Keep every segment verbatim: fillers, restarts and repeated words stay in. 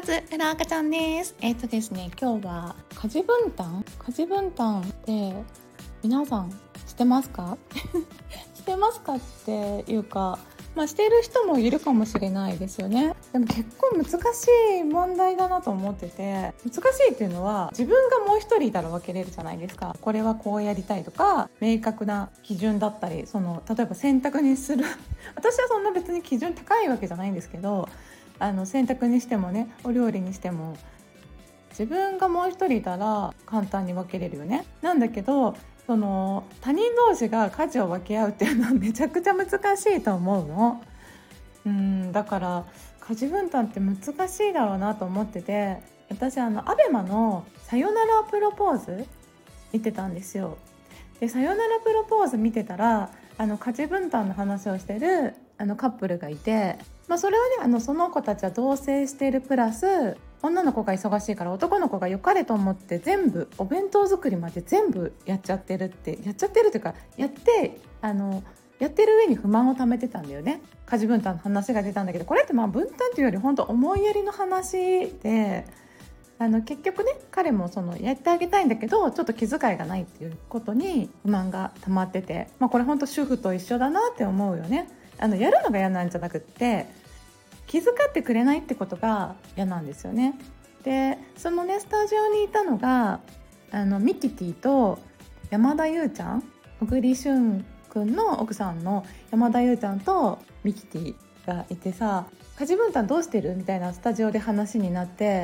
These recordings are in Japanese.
つ裏赤ちゃんです。えっとですね今日は家事分担家事分担って皆さんしてますかしてますかっていうか、まあ、している人もいるかもしれないですよね。でも結構難しい問題だなと思ってて、難しいっていうのは自分がもう一人いたら分けれるじゃないですか。これはこうやりたいとか明確な基準だったり、その例えば選択にする私はそんな別に基準高いわけじゃないんですけど、あの洗濯にしてもね、お料理にしても自分がもう一人いたら簡単に分けれるよね。なんだけどその他人同士が家事を分け合うっていうのはめちゃくちゃ難しいと思うの。うんだから家事分担って難しいだろうなと思ってて、私あのアベマのさよならプロポーズ見てたんですよ。でさよならプロポーズ見てたらあの家事分担の話をしてるあのカップルがいて、まあ、それはねあのその子たちは同棲しているプラス女の子が忙しいから男の子が良かれと思って全部お弁当作りまで全部やっちゃってるってやっちゃってるというかやってあのやってる上に不満を溜めてたんだよね。家事分担の話が出たんだけど、これってまあ分担というより本当思いやりの話で、あの結局ね彼もそのやってあげたいんだけどちょっと気遣いがないっていうことに不満が溜まってて、まあ、これ本当主婦と一緒だなって思うよね。あのやるのが嫌なんじゃなくって気遣ってくれないってことが嫌なんですよね。でそのねスタジオにいたのがあのミキティと山田優ちゃん、小栗旬くんの奥さんの山田優ちゃんとミキティがいてさ、家事分担どうしてるみたいなスタジオで話になって、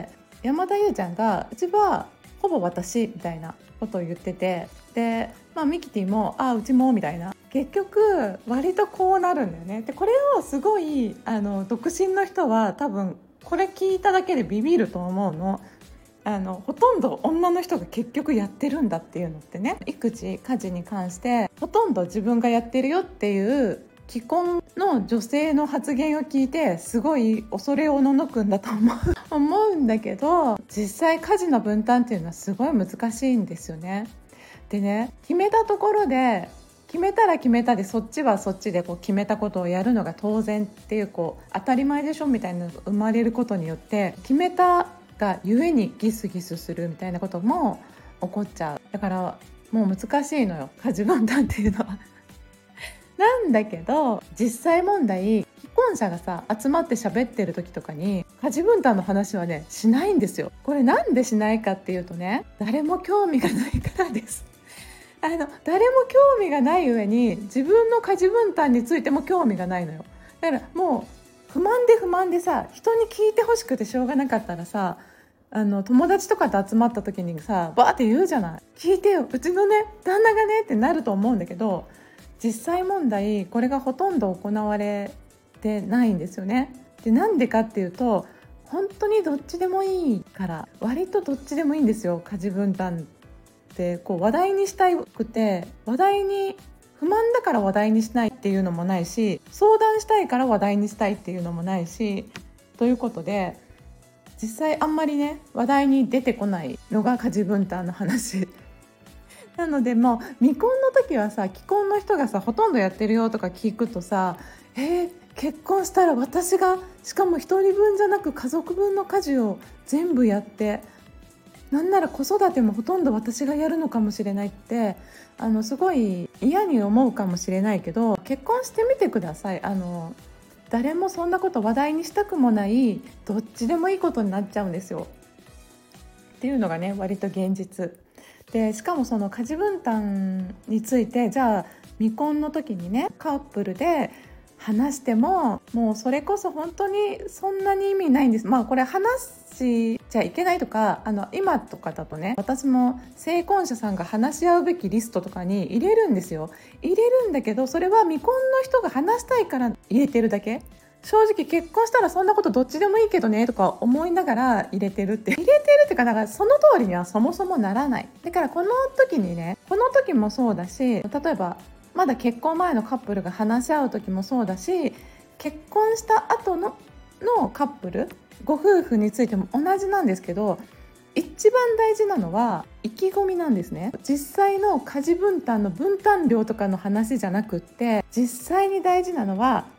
山田優ちゃんがうちはほぼ私みたいなことを言ってて、で、まあ、ミキティもあうちもみたいな、結局割とこうなるんだよね。でこれをすごいあの独身の人は多分これ聞いただけでビビると思うの。あのほとんど女の人が結局やってるんだっていうのってね、育児家事に関してほとんど自分がやってるよっていう既婚の女性の発言を聞いてすごい恐れおののくんだと思う思うんだけど、実際家事の分担っていうのはすごい難しいんですよね。でね、決めたところで決めたら決めたでそっちはそっちでこう決めたことをやるのが当然っていう、こう当たり前でしょみたいなのが生まれることによって決めたがゆえにギスギスするみたいなことも起こっちゃう。だからもう難しいのよ家事分担っていうのはなんだけど実際問題、既婚者がさ集まって喋ってる時とかに家事分担の話はねしないんですよ。これなんでしないかっていうとね、誰も興味がないからですあの誰も興味がない上に自分の家事分担についても興味がないのよ。だからもう不満で不満でさ、人に聞いてほしくてしょうがなかったらさ、あの友達とかと集まった時にさバーって言うじゃない。聞いてようちのね旦那がねってなると思うんだけど、実際問題これがほとんど行われてないんですよね。でなんでかっていうと本当にどっちでもいいから、割とどっちでもいいんですよ家事分担ってこう話題にしたくて、話題に不満だから話題にしないっていうのもないし、相談したいから話題にしたいっていうのもないし、ということで実際あんまりね話題に出てこないのが家事分担の話なので、もう未婚の時はさ、既婚の人がさほとんどやってるよとか聞くとさ、えー、結婚したら私がしかも一人分じゃなく家族分の家事を全部やって、なんなら子育てもほとんど私がやるのかもしれないって、あのすごい嫌に思うかもしれないけど、結婚してみてください。あの誰もそんなこと話題にしたくもない、どっちでもいいことになっちゃうんですよっていうのがね割と現実で、しかもその家事分担についてじゃあ未婚の時にねカップルで話してももうそれこそ本当にそんなに意味ないんです。まあこれ話しちゃいけないとか、あの今とかだとね、私も成婚者さんが話し合うべきリストとかに入れるんですよ。入れるんだけどそれは未婚の人が話したいから入れてるだけ。正直結婚したらそんなことどっちでもいいけどねとか思いながら入れてるって入れてるっていうか、だからその通りにはそもそもならない。だからこの時にね、この時もそうだし、例えばまだ結婚前のカップルが話し合う時もそうだし、結婚した後ののカップルご夫婦についても同じなんですけど、一番大事なのは意気込みなんですね。実際の家事分担の分担量とかの話じゃなくって、実際に大事なのは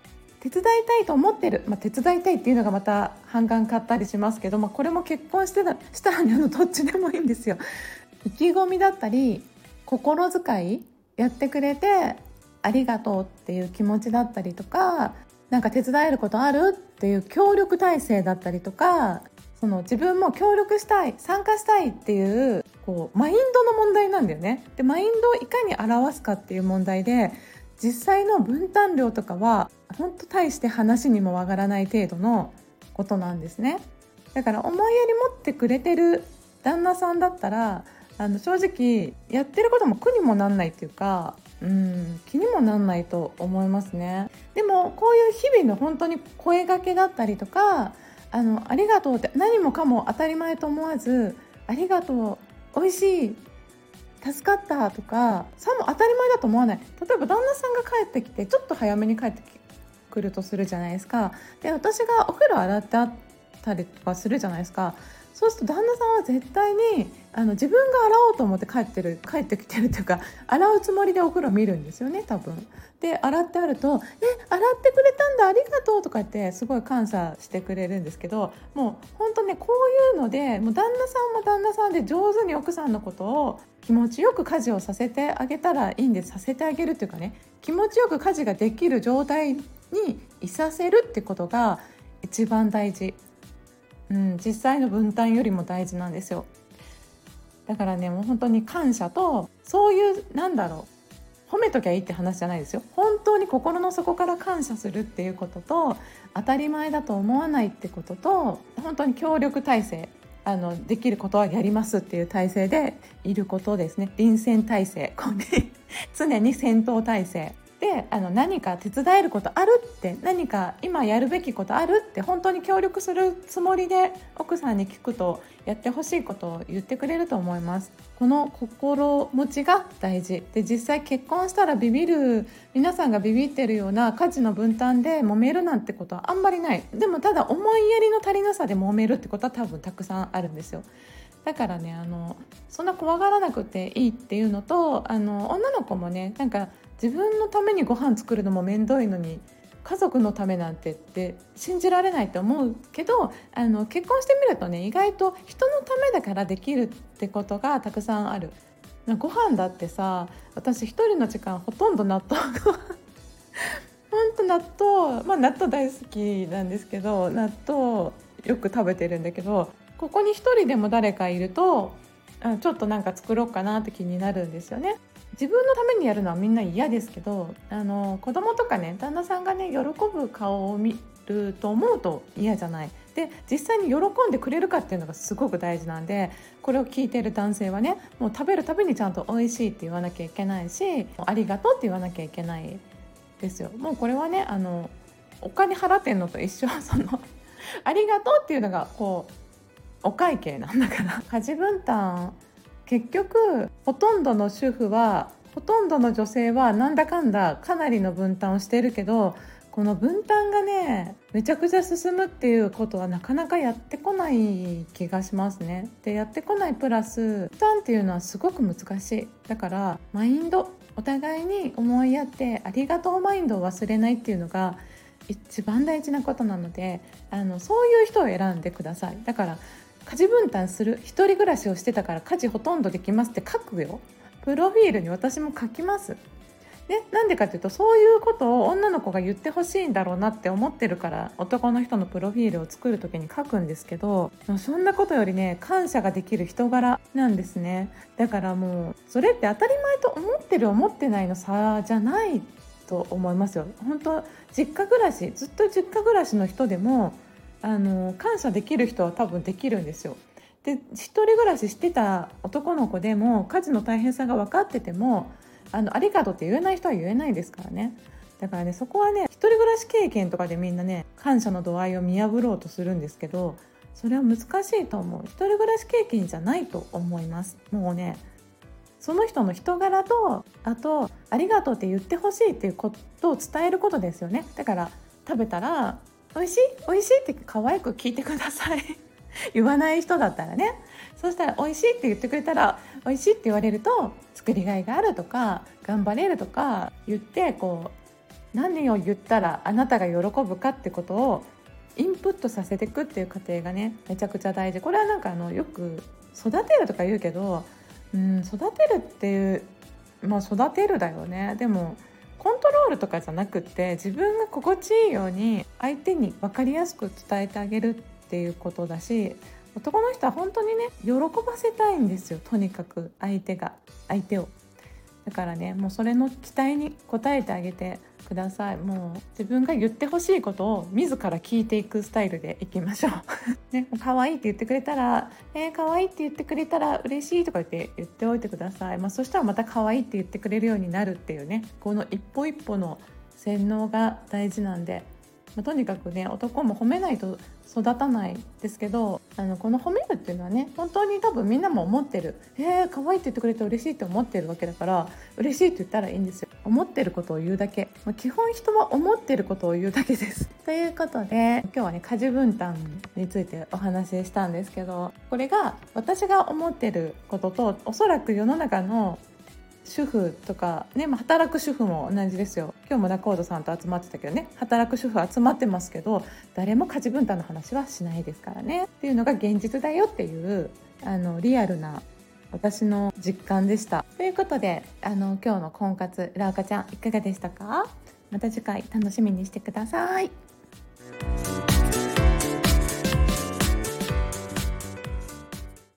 手伝いたいと思ってる、まあ、手伝いたいっていうのがまた反感買ったりしますけど、まあ、これも結婚してたしたら、ね、あのどっちでもいいんですよ。意気込みだったり心遣いやってくれてありがとうっていう気持ちだったりとか、なんか手伝えることあるっていう協力体制だったりとか、その自分も協力したい参加したいっていう、こうマインドの問題なんだよね。でマインドをいかに表すかっていう問題で、実際の分担量とかは本当大して話にも上がらない程度のことなんですね。だから思いやり持ってくれてる旦那さんだったら、あの正直やってることも苦にもなんないっていうか、うん気にもなんないと思いますね。でもこういう日々の本当に声掛けだったりとか、あのありがとうって何もかも当たり前と思わず、ありがとう、美味しい、助かったとかさも当たり前だと思わない。例えば旦那さんが帰ってきてちょっと早めに帰ってくるとするじゃないですか。で私がお風呂洗ってあったりとかするじゃないですか。そうすると旦那さんは絶対にあの自分が洗おうと思って帰ってる帰ってきてるというか、洗うつもりでお風呂見るんですよね多分。で洗ってあると「え洗ってくれたんだありがとう」とか言ってすごい感謝してくれるんですけど、もう本当ねこういうのでもう旦那さんも旦那さんで上手に奥さんのことを気持ちよく家事をさせてあげたらいいんです。させてあげるっていうかね、気持ちよく家事ができる状態にいさせるってことが一番大事。うん、実際の分担よりも大事なんですよ。だからねもう本当に感謝と、そういうなんだろう褒めときゃいいって話じゃないですよ。本当に心の底から感謝するっていうことと、当たり前だと思わないってことと、本当に協力体制、あのできることはやりますっていう体制でいることですね。臨戦態勢、こう、ね、常に戦闘態勢で、あの何か手伝えることあるって、何か今やるべきことあるって本当に協力するつもりで奥さんに聞くと、やってほしいことを言ってくれると思います。この心持ちが大事で、実際結婚したらビビる、皆さんがビビってるような家事の分担で揉めるなんてことはあんまりない。でもただ思いやりの足りなさで揉めるってことは多分たくさんあるんですよ。だからね、あのそんな怖がらなくていいっていうのと、あの女の子もね、なんか自分のためにご飯作るのも面倒いのに家族のためなんてって信じられないと思うけど、あの結婚してみるとね、意外と人のためだからできるってことがたくさんある。ご飯だってさ、私一人の時間ほとんど納豆ご飯本当納豆、まあ納豆大好きなんですけど、納豆よく食べてるんだけど、ここに一人でも誰かいるとあちょっとなんか作ろうかなって気になるんですよね。自分のためにやるのはみんな嫌ですけど、あの子供とかね、旦那さんがね喜ぶ顔を見ると思うと嫌じゃない。で実際に喜んでくれるかっていうのがすごく大事なんで、これを聞いている男性はね、もう食べるたびにちゃんと美味しいって言わなきゃいけないし、ありがとうって言わなきゃいけないですよ。もうこれはね、あのお金払ってんのと一緒。そのありがとうっていうのがこうお会計なんだから。家事分担、結局ほとんどの主婦は、ほとんどの女性はなんだかんだかなりの分担をしているけど、この分担がねめちゃくちゃ進むっていうことはなかなかやってこない気がしますね。でやってこないプラス分担っていうのはすごく難しい。だからマインド、お互いに思いやってありがとうマインドを忘れないっていうのが一番大事なことなので、あのそういう人を選んでください。だから家事分担する、一人暮らしをしてたから家事ほとんどできますって書くよ。プロフィールに私も書きます。でなんでかというと、そういうことを女の子が言ってほしいんだろうなって思ってるから、男の人のプロフィールを作る時に書くんですけど、そんなことよりね、感謝ができる人柄なんですね。だからもうそれって当たり前と思ってる思ってないの差じゃないと思いますよ。本当実家暮らし、ずっと実家暮らしの人でもあの感謝できる人は多分できるんですよ。で一人暮らししてた男の子でも家事の大変さが分かってても、あのありがとうって言えない人は言えないですからね。だからね、そこはね、一人暮らし経験とかでみんなね感謝の度合いを見破ろうとするんですけど、それは難しいと思う。一人暮らし経験じゃないと思います。もうね、その人の人柄と、あとありがとうって言ってほしいっていうことを伝えることですよね。だから食べたら美味しい美味しいって可愛く聞いてください言わない人だったらね。そしたら美味しいって言ってくれたら、美味しいって言われると作りがいがあるとか頑張れるとか言って、こ何を言ったらあなたが喜ぶかってことをインプットさせていくっていう過程がねめちゃくちゃ大事。これはなんかあのよく育てるとか言うけど、うん、育てるっていう、まあ育てるだよね。でもコントロールとかじゃなくって自分が心地いいように相手に分かりやすく伝えてあげるっていうことだし、男の人は本当にね喜ばせたいんですよ。とにかく相手が相手をだからね、もうそれの期待に応えてあげてください。もう自分が言ってほしいことを自ら聞いていくスタイルでいきましょうね、可愛いって言ってくれたらえー、可愛いって言ってくれたら嬉しいとか言って言っておいてください。まあ、そしたらまた可愛いって言ってくれるようになるっていうね、この一歩一歩の洗脳が大事なんで、まあ、とにかくね男も褒めないと育たないですけど、あのこの褒めるっていうのはね本当に多分みんなも思ってる。えー、可愛いって言ってくれて嬉しいって思ってるわけだから、嬉しいって言ったらいいんですよ。思ってることを言うだけ、まあ、基本人は思ってることを言うだけですということで今日はね家事分担についてお話ししたんですけど、これが私が思ってることとおそらく世の中の主婦とかね、まあ、働く主婦も同じですよ。今日も仲人さんと集まってたけどね、働く主婦集まってますけど誰も家事分担の話はしないですからねっていうのが現実だよっていうあのリアルな私の実感でした。ということであの今日の婚活裏垢ちゃんいかがでしたか？また次回楽しみにしてください。